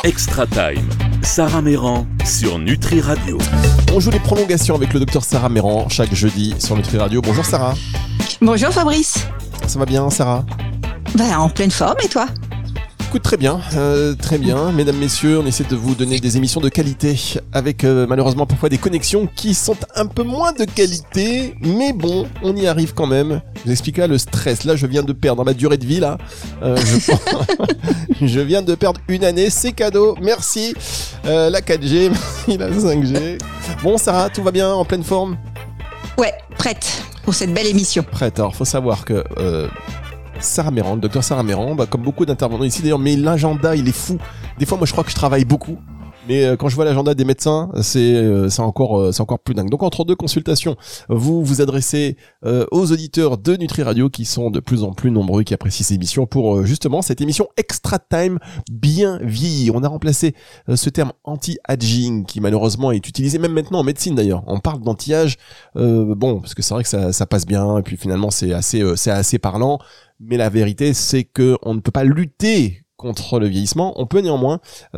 Extra Time, Sarah Meyran sur Nutri Radio. On joue les prolongations avec le docteur Sarah Meyran chaque jeudi sur Nutri Radio. Bonjour Sarah. Bonjour Fabrice. Ça va bien Sarah? En pleine forme, et toi? Écoute, très bien. Mesdames, messieurs, on essaie de vous donner des émissions de qualité avec malheureusement parfois des connexions qui sont un peu moins de qualité, mais bon, on y arrive quand même. Je vous explique là le stress. Là, je viens de perdre ma durée de vie là. Je viens de perdre une année, c'est cadeau. Merci. La 4G, merci la 5G. Bon Sarah, tout va bien, en pleine forme? Ouais, prête pour cette belle émission. Prête. Alors, faut savoir que Sarah Meyran, le docteur Sarah Meyran, comme beaucoup d'intervenants ici d'ailleurs, mais l'agenda il est fou. Des fois moi je crois que je travaille beaucoup, mais quand je vois l'agenda des médecins, c'est encore plus dingue. Donc entre deux consultations, vous vous adressez aux auditeurs de Nutri Radio qui sont de plus en plus nombreux, qui apprécient ces émissions pour justement cette émission Extra Time bien vieillir. On a remplacé ce terme anti-aging qui malheureusement est utilisé même maintenant en médecine d'ailleurs. On parle d'anti-âge, parce que c'est vrai que ça passe bien et puis finalement c'est assez parlant. Mais la vérité, c'est que on ne peut pas lutter contre le vieillissement. On peut néanmoins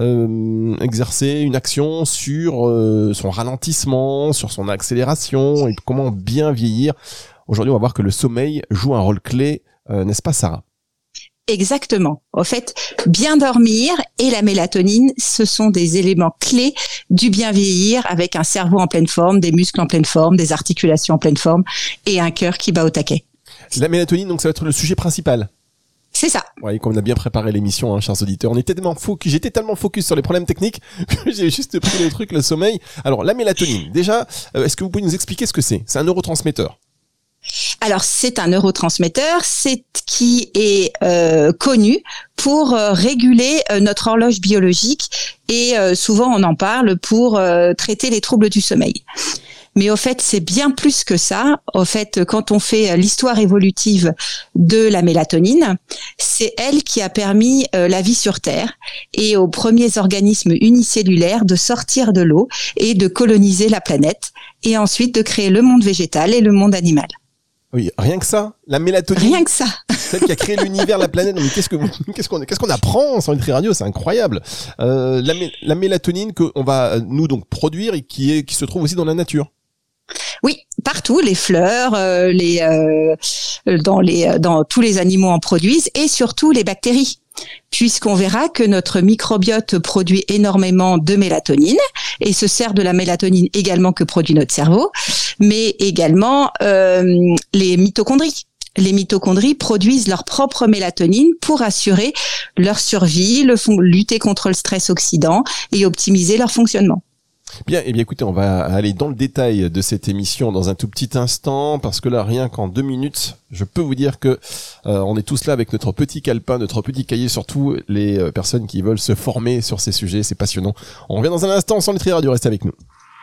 exercer une action sur son ralentissement, sur son accélération et comment bien vieillir. Aujourd'hui, on va voir que le sommeil joue un rôle clé, n'est-ce pas, Sarah? Exactement. En fait, bien dormir et la mélatonine, ce sont des éléments clés du bien vieillir, avec un cerveau en pleine forme, des muscles en pleine forme, des articulations en pleine forme et un cœur qui bat au taquet. La mélatonine, donc ça va être le sujet principal. C'est ça. Oui, comme on a bien préparé l'émission, chers auditeurs. J'étais tellement focus sur les problèmes techniques que j'ai juste pris le truc, le sommeil. Alors, la mélatonine, déjà, est-ce que vous pouvez nous expliquer ce que c'est? C'est un neurotransmetteur. Alors, c'est un neurotransmetteur, c'est qui est connu pour réguler notre horloge biologique et souvent on en parle pour traiter les troubles du sommeil. Mais au fait, c'est bien plus que ça. Au fait, quand on fait l'histoire évolutive de la mélatonine, c'est elle qui a permis la vie sur Terre et aux premiers organismes unicellulaires de sortir de l'eau et de coloniser la planète et ensuite de créer le monde végétal et le monde animal. Oui, rien que ça, la mélatonine. Rien que ça. Celle qui a créé l'univers, la planète. Mais qu'est-ce qu'on apprend sur Nutri Radio, c'est incroyable. La mélatonine qu'on va nous donc produire et qui se trouve aussi dans la nature. Oui, partout, les fleurs, dans tous les animaux en produisent et surtout les bactéries. Puisqu'on verra que notre microbiote produit énormément de mélatonine et se sert de la mélatonine également que produit notre cerveau, mais également les mitochondries. Les mitochondries produisent leur propre mélatonine pour assurer leur survie, lutter contre le stress oxydant et optimiser leur fonctionnement. Bien, écoutez, on va aller dans le détail de cette émission dans un tout petit instant, parce que là, rien qu'en 2 minutes, je peux vous dire que on est tous là avec notre petit calepin, notre petit cahier, surtout les personnes qui veulent se former sur ces sujets, c'est passionnant. On revient dans un instant sur Nutri Radio, restez avec nous.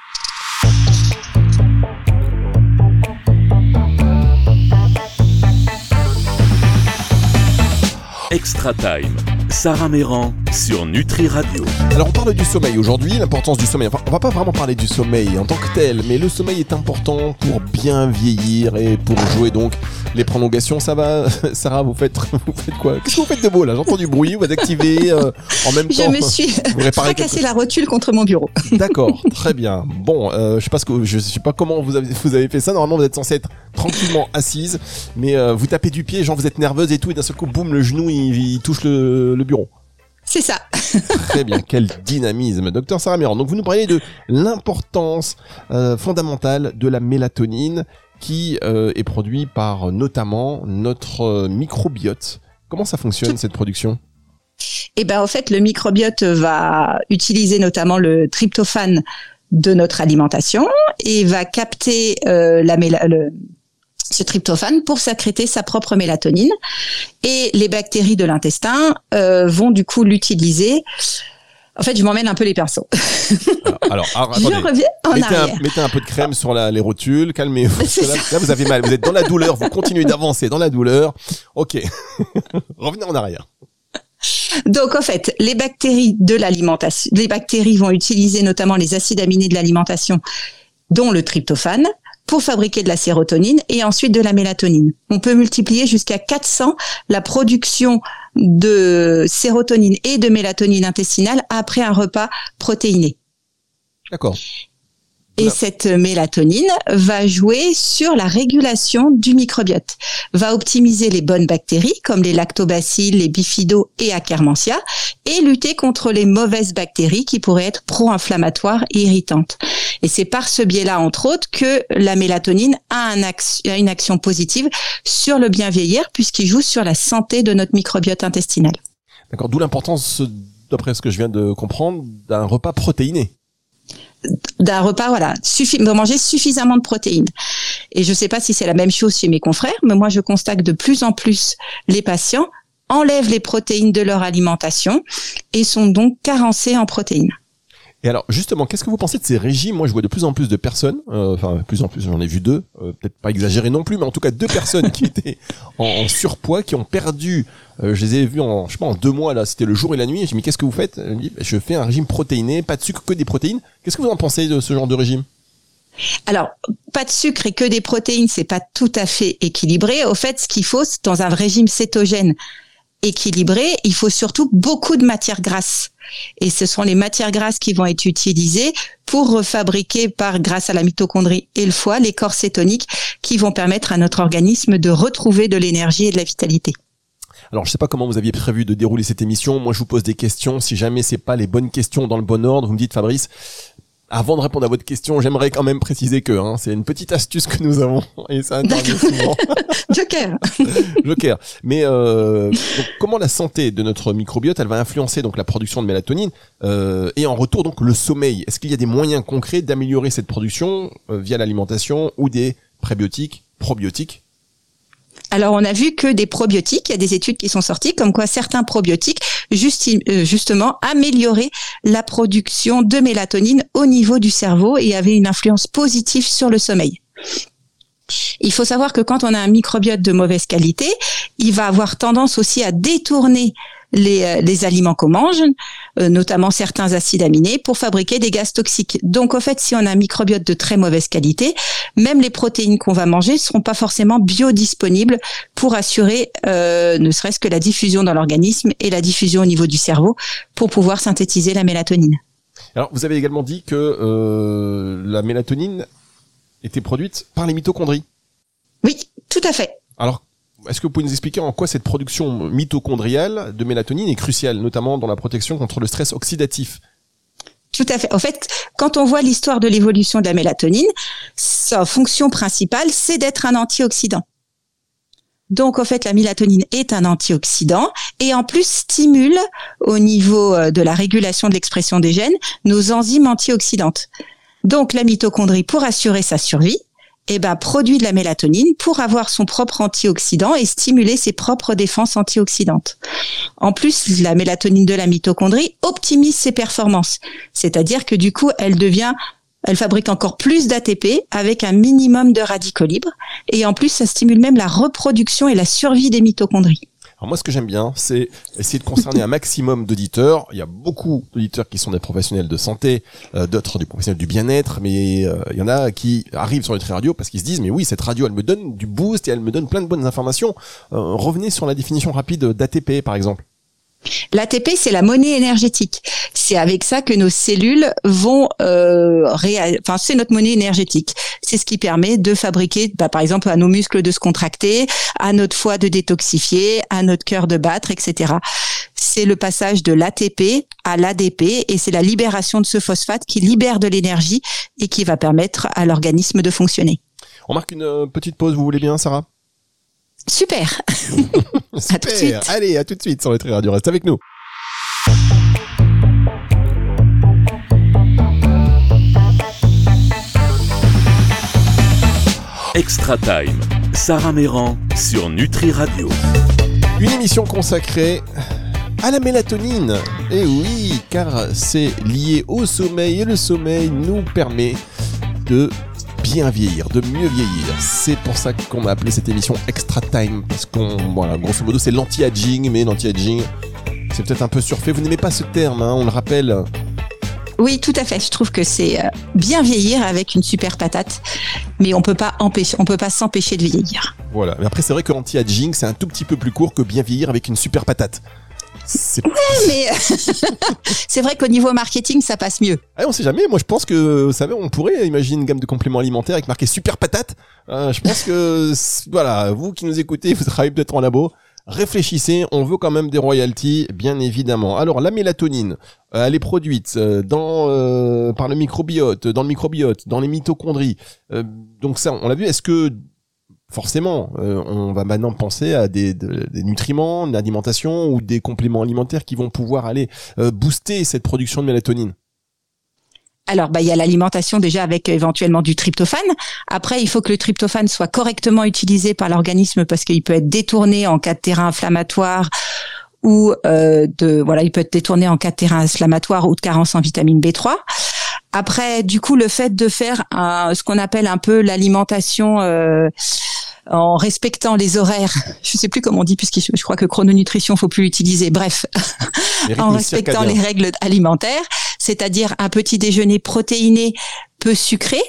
Extra Time, Sarah Meyran sur Nutri Radio. Alors on parle du sommeil aujourd'hui, l'importance du sommeil. Enfin, on va pas vraiment parler du sommeil en tant que tel, mais le sommeil est important pour bien vieillir et pour jouer donc les prolongations. Ça va, Sarah, vous faites quoi? Qu'est-ce que vous faites de beau là? J'entends du bruit, vous activez en même temps. Je me suis fracassé la rotule contre mon bureau. D'accord, très bien. Bon, je sais pas comment vous avez fait ça. Normalement, vous êtes censé être tranquillement assise, mais vous tapez du pied, genre vous êtes nerveuse et tout, et d'un seul coup, boum, le genou il touche le bureau. C'est ça. Très bien, quel dynamisme. Docteur Sarah Meyran, donc vous nous parlez de l'importance fondamentale de la mélatonine qui est produite par notamment notre microbiote. Comment ça fonctionne cette production? En fait, le microbiote va utiliser notamment le tryptophane de notre alimentation et va capter ce tryptophane pour sécréter sa propre mélatonine. Et les bactéries de l'intestin vont du coup l'utiliser. En fait, je m'emmène un peu les pinceaux. Alors attendez. Je reviens en arrière. Mettez un peu de crème sur les rotules, calmez-vous. Là, vous avez mal, vous êtes dans la douleur, vous continuez d'avancer dans la douleur. Ok, revenez en arrière. Donc, en fait, les bactéries de l'alimentation, les bactéries vont utiliser notamment les acides aminés de l'alimentation, dont le tryptophane, pour fabriquer de la sérotonine et ensuite de la mélatonine. On peut multiplier jusqu'à 400 la production de sérotonine et de mélatonine intestinale après un repas protéiné. D'accord. Et cette mélatonine va jouer sur la régulation du microbiote, va optimiser les bonnes bactéries comme les lactobacilles, les bifido et Akkermansia et lutter contre les mauvaises bactéries qui pourraient être pro-inflammatoires et irritantes. Et c'est par ce biais-là, entre autres, que la mélatonine a une action positive sur le bien vieillir puisqu'il joue sur la santé de notre microbiote intestinal. D'accord, d'où l'importance, d'après ce que je viens de comprendre, d'un repas protéiné. D'un repas, voilà, de manger suffisamment de protéines. Et je ne sais pas si c'est la même chose chez mes confrères, mais moi je constate que de plus en plus les patients enlèvent les protéines de leur alimentation et sont donc carencés en protéines. Et alors, justement, qu'est-ce que vous pensez de ces régimes? Moi, je vois de plus en plus de personnes, plus en plus, j'en ai vu 2, peut-être pas exagéré non plus, mais en tout cas 2 personnes qui étaient en surpoids, qui ont perdu, je les ai vus en 2 mois, là, c'était le jour et la nuit, et j'ai dit, mais qu'est-ce que vous faites? Elle me dit, je fais un régime protéiné, pas de sucre, que des protéines. Qu'est-ce que vous en pensez de ce genre de régime? Alors, pas de sucre et que des protéines, c'est pas tout à fait équilibré. Au fait, ce qu'il faut, c'est dans un régime cétogène équilibré, il faut surtout beaucoup de matières grasses. Et ce sont les matières grasses qui vont être utilisées pour refabriquer grâce à la mitochondrie et le foie, les corps cétoniques qui vont permettre à notre organisme de retrouver de l'énergie et de la vitalité. Alors, je sais pas comment vous aviez prévu de dérouler cette émission. Moi, je vous pose des questions. Si jamais c'est pas les bonnes questions dans le bon ordre, vous me dites, Fabrice, avant de répondre à votre question, j'aimerais quand même préciser que c'est une petite astuce que nous avons et ça intervient souvent. Joker. Mais donc, comment la santé de notre microbiote, elle va influencer donc la production de mélatonine et en retour donc le sommeil. Est-ce qu'il y a des moyens concrets d'améliorer cette production via l'alimentation ou des prébiotiques, probiotiques? Alors, on a vu que des probiotiques, il y a des études qui sont sorties comme quoi certains probiotiques, justement, amélioraient la production de mélatonine au niveau du cerveau et avaient une influence positive sur le sommeil. Il faut savoir que quand on a un microbiote de mauvaise qualité, il va avoir tendance aussi à détourner les aliments qu'on mange, notamment certains acides aminés, pour fabriquer des gaz toxiques. Donc, au fait, si on a un microbiote de très mauvaise qualité, même les protéines qu'on va manger ne seront pas forcément biodisponibles pour assurer ne serait-ce que la diffusion dans l'organisme et la diffusion au niveau du cerveau pour pouvoir synthétiser la mélatonine. Alors, vous avez également dit que la mélatonine était produite par les mitochondries. Oui, tout à fait. Alors, est-ce que vous pouvez nous expliquer en quoi cette production mitochondriale de mélatonine est cruciale, notamment dans la protection contre le stress oxydatif? Tout à fait. En fait, quand on voit l'histoire de l'évolution de la mélatonine, sa fonction principale, c'est d'être un antioxydant. Donc, en fait, la mélatonine est un antioxydant et en plus stimule au niveau de la régulation de l'expression des gènes nos enzymes antioxydantes. Donc, la mitochondrie, pour assurer sa survie, produit de la mélatonine pour avoir son propre antioxydant et stimuler ses propres défenses antioxydantes. En plus, la mélatonine de la mitochondrie optimise ses performances. C'est-à-dire que du coup, elle fabrique encore plus d'ATP avec un minimum de radicaux libres. Et en plus, ça stimule même la reproduction et la survie des mitochondries. Alors moi, ce que j'aime bien, c'est essayer de concerner un maximum d'auditeurs. Il y a beaucoup d'auditeurs qui sont des professionnels de santé, d'autres des professionnels du bien-être, mais il y en a qui arrivent sur Nutri Radio parce qu'ils se disent, mais oui, cette radio, elle me donne du boost et elle me donne plein de bonnes informations. Revenez sur la définition rapide d'ATP, par exemple. L'ATP, c'est la monnaie énergétique. C'est avec ça que nos cellules vont c'est notre monnaie énergétique. C'est ce qui permet de fabriquer, par exemple, à nos muscles de se contracter, à notre foie de détoxifier, à notre cœur de battre, etc. C'est le passage de l'ATP à l'ADP et c'est la libération de ce phosphate qui libère de l'énergie et qui va permettre à l'organisme de fonctionner. On marque une petite pause, vous voulez bien, Sarah ? Super. Super. À tout de suite. Allez, à tout de suite sur Nutri Radio. Reste avec nous. Extra Time. Sarah Meyran sur Nutri Radio. Une émission consacrée à la mélatonine. Et oui, car c'est lié au sommeil et le sommeil nous permet de bien vieillir, de mieux vieillir. C'est pour ça qu'on a appelé cette émission Extra Time, parce grosso modo, c'est l'anti-aging, mais l'anti-aging, c'est peut-être un peu surfait. Vous n'aimez pas ce terme, on le rappelle. Oui, tout à fait. Je trouve que c'est bien vieillir avec une super patate, mais on peut pas s'empêcher de vieillir. Voilà. Mais après, c'est vrai que l'anti-aging, c'est un tout petit peu plus court que bien vieillir avec une super patate. Ouais, mais c'est vrai qu'au niveau marketing, ça passe mieux. Ah, on sait jamais. Moi, je pense que, vous savez, on pourrait imaginer une gamme de compléments alimentaires avec marqué super patate. Je pense que, voilà, vous qui nous écoutez, vous travaillez peut-être en labo. Réfléchissez, on veut quand même des royalties, bien évidemment. Alors, la mélatonine, elle est produite par le microbiote, dans les mitochondries. Donc ça, on l'a vu. Est-ce que forcément, on va maintenant penser à des nutriments, une alimentation ou des compléments alimentaires qui vont pouvoir aller booster cette production de mélatonine? Alors, il y a l'alimentation déjà avec éventuellement du tryptophane. Après, il faut que le tryptophane soit correctement utilisé par l'organisme parce qu'il peut être détourné en cas de terrain inflammatoire ou il peut être détourné en cas de terrain inflammatoire ou de carence en vitamine B3. Après, du coup, le fait de faire ce qu'on appelle un peu l'alimentation en respectant les horaires, je sais plus comment on dit puisque je crois que chrononutrition faut plus l'utiliser. Bref, en respectant les règles alimentaires, c'est-à-dire un petit déjeuner protéiné peu sucré,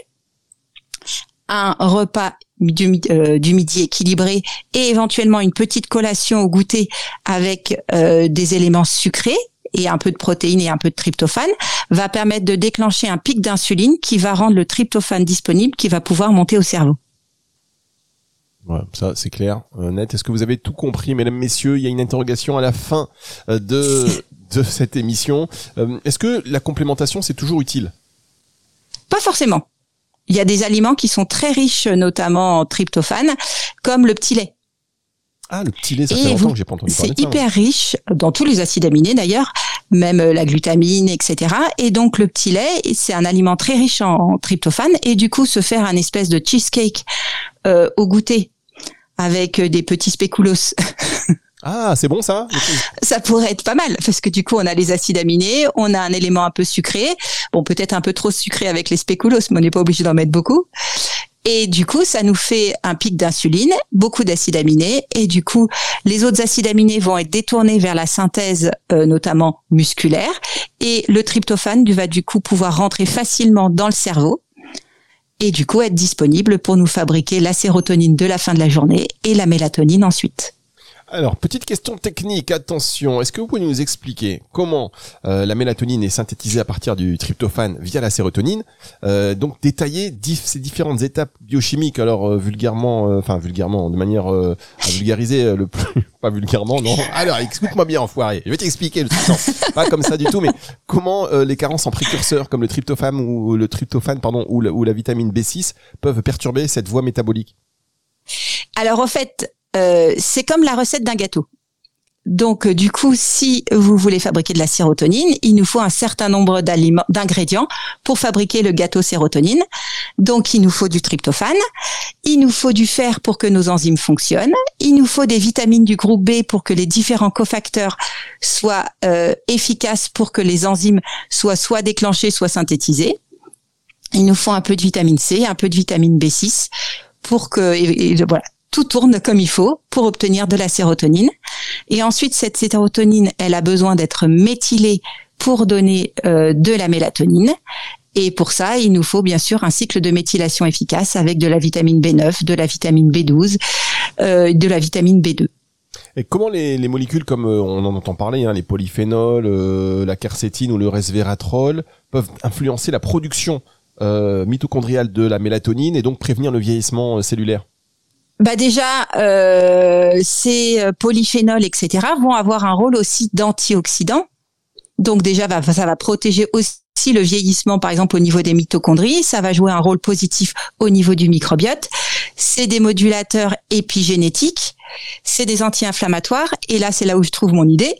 un repas du midi équilibré et éventuellement une petite collation au goûter avec des éléments sucrés et un peu de protéines et un peu de tryptophane, va permettre de déclencher un pic d'insuline qui va rendre le tryptophane disponible, qui va pouvoir monter au cerveau. Ouais, ça c'est clair, net. Est-ce que vous avez tout compris, mesdames, messieurs? Il y a une interrogation à la fin de cette émission. Est-ce que la complémentation c'est toujours utile? Pas forcément. Il y a des aliments qui sont très riches, notamment en tryptophane, comme le petit lait. Ah, le petit lait, ça fait longtemps que j'ai pas entendu parler de ça. C'est hyper riche dans tous les acides aminés d'ailleurs, même la glutamine, etc. Et donc le petit lait, c'est un aliment très riche en tryptophane. Et du coup, se faire un espèce de cheesecake au goûter avec des petits spéculoos. Ah, c'est bon ça? Ça pourrait être pas mal parce que du coup, on a les acides aminés, on a un élément un peu sucré. Bon, peut-être un peu trop sucré avec les spéculoos, mais on n'est pas obligé d'en mettre beaucoup. Et du coup, ça nous fait un pic d'insuline, beaucoup d'acides aminés, et du coup, les autres acides aminés vont être détournés vers la synthèse, notamment musculaire, et le tryptophane va du coup pouvoir rentrer facilement dans le cerveau, et du coup être disponible pour nous fabriquer la sérotonine de la fin de la journée et la mélatonine ensuite. Alors, petite question technique, attention. Est-ce que vous pouvez nous expliquer comment la mélatonine est synthétisée à partir du tryptophane via la sérotonine? Donc, détailler ces différentes étapes biochimiques. Alors, vulgairement, de manière à vulgariser le plus... Pas vulgairement, non. Alors, écoute-moi bien, enfoiré. Je vais t'expliquer. Non, pas comme ça du tout, mais comment les carences en précurseurs comme le tryptophane ou la vitamine B6 peuvent perturber cette voie métabolique? Alors, en fait... c'est comme la recette d'un gâteau. Donc, du coup, si vous voulez fabriquer de la sérotonine, il nous faut un certain nombre d'ingrédients pour fabriquer le gâteau sérotonine. Donc, il nous faut du tryptophane, il nous faut du fer pour que nos enzymes fonctionnent, il nous faut des vitamines du groupe B pour que les différents cofacteurs soient efficaces pour que les enzymes soient soit déclenchées, soit synthétisées. Il nous faut un peu de vitamine C, un peu de vitamine B6 pour que, voilà, tout tourne comme il faut pour obtenir de la sérotonine. Et ensuite, cette sérotonine, elle a besoin d'être méthylée pour donner de la mélatonine. Et pour ça, il nous faut bien sûr un cycle de méthylation efficace avec de la vitamine B9, de la vitamine B12, de la vitamine B2. Et comment les molécules, comme on en entend parler, les polyphénols, la quercétine ou le resveratrol, peuvent influencer la production mitochondriale de la mélatonine et donc prévenir le vieillissement cellulaire? Déjà, ces polyphénols, etc., vont avoir un rôle aussi d'antioxydant. Donc déjà, ça va protéger aussi le vieillissement, par exemple, au niveau des mitochondries. Ça va jouer un rôle positif au niveau du microbiote. C'est des modulateurs épigénétiques. C'est des anti-inflammatoires. Et là, c'est là où je trouve mon idée.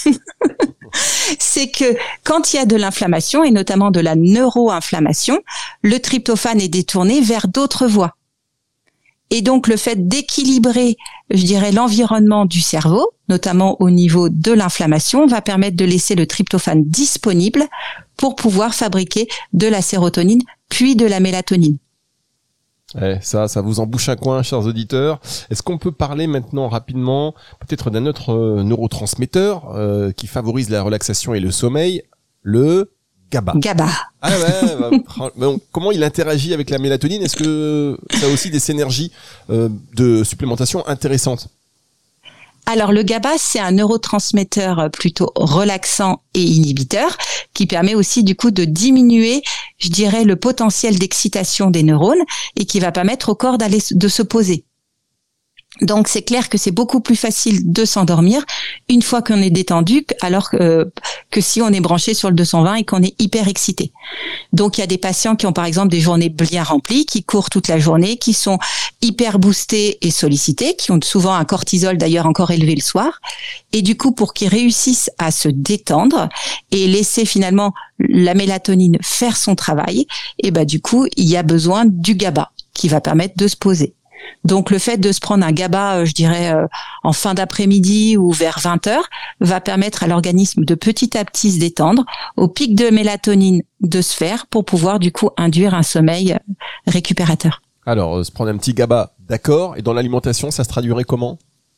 C'est que quand il y a de l'inflammation, et notamment de la neuroinflammation, le tryptophane est détourné vers d'autres voies. Et donc, le fait d'équilibrer, je dirais, l'environnement du cerveau, notamment au niveau de l'inflammation, va permettre de laisser le tryptophane disponible pour pouvoir fabriquer de la sérotonine, puis de la mélatonine. Ça vous embouche un coin, chers auditeurs. Est-ce qu'on peut parler maintenant rapidement, peut-être d'un autre neurotransmetteur qui favorise la relaxation et le sommeil, le GABA. GABA. Ah ouais. Donc, comment il interagit avec la mélatonine? Est-ce que ça a aussi des synergies de supplémentation intéressantes? Alors le GABA, c'est un neurotransmetteur plutôt relaxant et inhibiteur qui permet aussi du coup de diminuer, je dirais, le potentiel d'excitation des neurones et qui va permettre au corps de se poser. Donc c'est clair que c'est beaucoup plus facile de s'endormir une fois qu'on est détendu alors que si on est branché sur le 220 et qu'on est hyper excité. Donc il y a des patients qui ont par exemple des journées bien remplies, qui courent toute la journée, qui sont hyper boostés et sollicités, qui ont souvent un cortisol d'ailleurs encore élevé le soir. Et du coup, pour qu'ils réussissent à se détendre et laisser finalement la mélatonine faire son travail, et ben du coup, il y a besoin du GABA qui va permettre de se poser. Donc le fait de se prendre un GABA, je dirais, en fin d'après-midi ou vers 20h, va permettre à l'organisme de petit à petit se détendre, au pic de mélatonine de se faire pour pouvoir du coup induire un sommeil récupérateur. Alors, se prendre un petit GABA, d'accord. Et dans l'alimentation, ça se traduirait comment?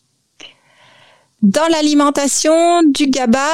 Dans l'alimentation, du GABA...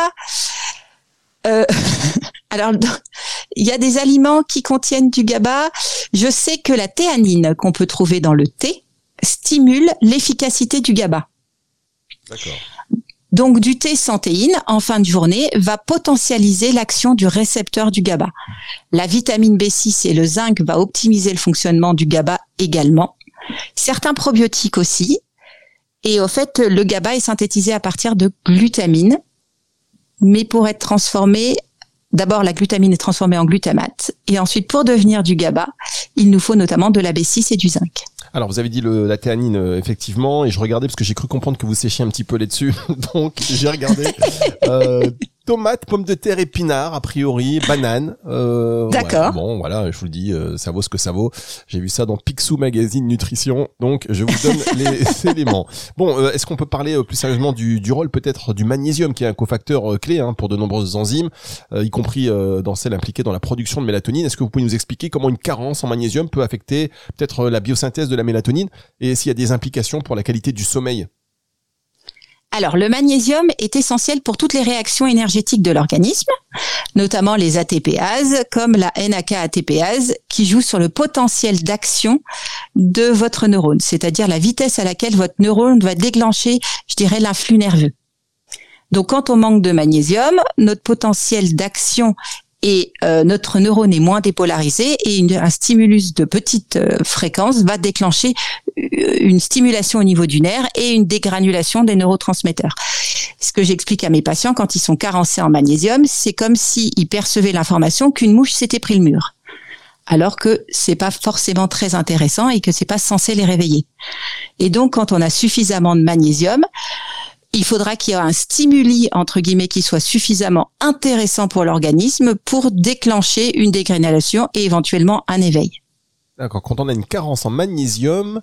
Alors, il y a des aliments qui contiennent du GABA. Je sais que la théanine qu'on peut trouver dans le thé stimule l'efficacité du GABA. D'accord. Donc, du thé sans théine, en fin de journée, va potentialiser l'action du récepteur du GABA. La vitamine B6 et le zinc va optimiser le fonctionnement du GABA également. Certains probiotiques aussi. Et au fait, le GABA est synthétisé à partir de glutamine. Mais pour être transformé, d'abord la glutamine est transformée en glutamate et ensuite pour devenir du GABA, il nous faut notamment de la B6 et du zinc. Alors vous avez dit la théanine effectivement et je regardais parce que j'ai cru comprendre que vous séchiez un petit peu là-dessus donc j'ai regardé tomates, pommes de terre, épinards a priori, bananes. D'accord. Ouais, bon voilà, je vous le dis, ça vaut ce que ça vaut. J'ai vu ça dans Picsou Magazine Nutrition, donc je vous donne les éléments. Bon, est-ce qu'on peut parler plus sérieusement du rôle peut-être du magnésium qui est un cofacteur clé pour de nombreuses enzymes, y compris dans celles impliquées dans la production de mélatonine. Est-ce que vous pouvez nous expliquer comment une carence en magnésium peut affecter peut-être la biosynthèse de la mélatonine et s'il y a des implications pour la qualité du sommeil? Alors, le magnésium est essentiel pour toutes les réactions énergétiques de l'organisme, notamment les ATPases, comme la NAK-ATPase, qui joue sur le potentiel d'action de votre neurone, c'est-à-dire la vitesse à laquelle votre neurone va déclencher, je dirais, l'influx nerveux. Donc, quand on manque de magnésium, notre potentiel d'action et notre neurone est moins dépolarisé et un stimulus de petite fréquence va déclencher une stimulation au niveau du nerf et une dégranulation des neurotransmetteurs. Ce que j'explique à mes patients quand ils sont carencés en magnésium, c'est comme s'ils percevaient l'information qu'une mouche s'était pris le mur. Alors que c'est pas forcément très intéressant et que c'est pas censé les réveiller. Et donc, quand on a suffisamment de magnésium, il faudra qu'il y ait un stimuli, entre guillemets, qui soit suffisamment intéressant pour l'organisme pour déclencher une dégranulation et éventuellement un éveil. D'accord. Quand on a une carence en magnésium,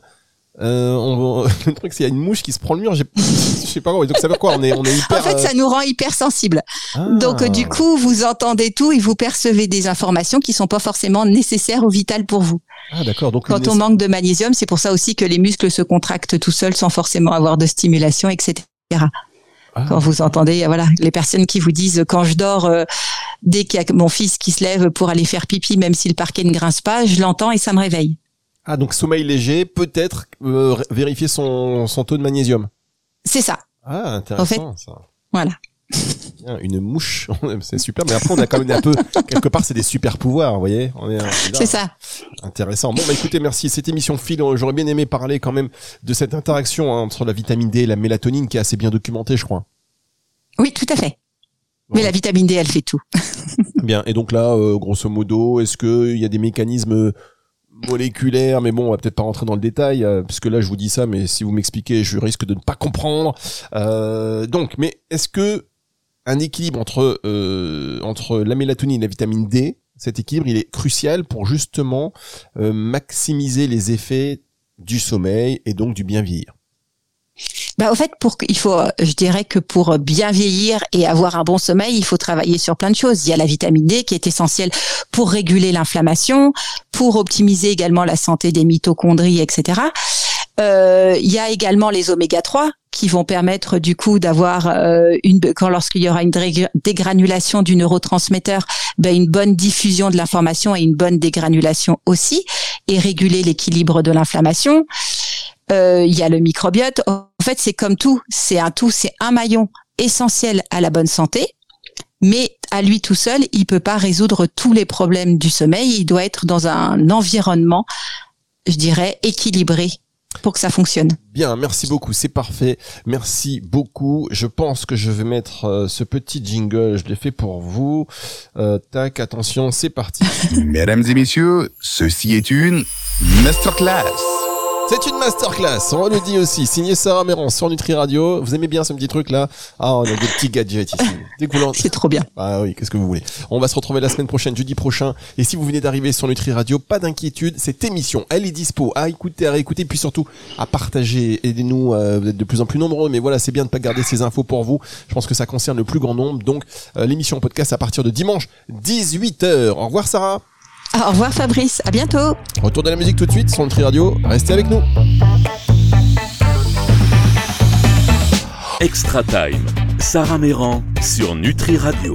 le truc, c'est qu'il y a une mouche qui se prend le mur. Je sais pas quoi. Donc ça veut quoi? On est hyper. En fait, ça nous rend hyper sensibles. Donc du coup, vous entendez tout et vous percevez des informations qui sont pas forcément nécessaires ou vitales pour vous. Ah d'accord. Donc quand on manque de magnésium, c'est pour ça aussi que les muscles se contractent tout seuls sans forcément avoir de stimulation, etc. Quand vous entendez, voilà, les personnes qui vous disent quand je dors, dès qu'il y a mon fils qui se lève pour aller faire pipi, même si le parquet ne grince pas, je l'entends et ça me réveille. Ah donc sommeil léger, peut-être vérifier son taux de magnésium. C'est ça. Ah intéressant en fait, ça. Voilà. Bien, une mouche, c'est super. Mais après on a quand même un peu quelque part c'est des super pouvoirs, vous voyez. C'est ça. Intéressant. Bon bah écoutez, merci. Cette émission file. J'aurais bien aimé parler quand même de cette interaction entre la vitamine D et la mélatonine qui est assez bien documentée, je crois. Oui, tout à fait. Mais la vitamine D, elle fait tout. Bien. Et donc là, grosso modo, est-ce que il y a des mécanismes moléculaires, mais bon, on va peut-être pas rentrer dans le détail, puisque là je vous dis ça, mais si vous m'expliquez, je risque de ne pas comprendre. Donc, mais est-ce que un équilibre entre la mélatonine et la vitamine D, cet équilibre, il est crucial pour justement maximiser les effets du sommeil et donc du bien vieillir? Bah, au fait, je dirais que pour bien vieillir et avoir un bon sommeil, il faut travailler sur plein de choses. Il y a la vitamine D qui est essentielle pour réguler l'inflammation, pour optimiser également la santé des mitochondries, etc. Il y a également les oméga 3 qui vont permettre du coup d'avoir lorsqu'il y aura une dégranulation du neurotransmetteur, une bonne diffusion de l'information et une bonne dégranulation aussi, et réguler l'équilibre de l'inflammation. Il y a le microbiote. En fait, c'est comme tout, c'est un maillon essentiel à la bonne santé. Mais à lui tout seul, il peut pas résoudre tous les problèmes du sommeil. Il doit être dans un environnement, je dirais, équilibré pour que ça fonctionne. Bien, merci beaucoup, c'est parfait. Merci beaucoup. Je pense que je vais mettre ce petit jingle, je l'ai fait pour vous. Tac, attention, c'est parti. Mesdames et messieurs, ceci est une masterclass. C'est une masterclass, on le dit aussi, signé Sarah Méran sur Nutri Radio. Vous aimez bien ce petit truc là? Ah, on a des petits gadgets ici. C'est trop bien. Ah oui, qu'est-ce que vous voulez. On va se retrouver la semaine prochaine, jeudi prochain. Et si vous venez d'arriver sur Nutri Radio, pas d'inquiétude, cette émission, elle est dispo à écouter, à réécouter, puis surtout à partager. Aidez-nous, vous êtes de plus en plus nombreux, mais voilà, c'est bien de pas garder ces infos pour vous. Je pense que ça concerne le plus grand nombre. Donc, l'émission podcast à partir de dimanche, 18h. Au revoir Sarah. Au revoir Fabrice, à bientôt. Retour de la musique tout de suite sur Nutri Radio, restez avec nous. Extra Time, Sarah Méran sur Nutri Radio.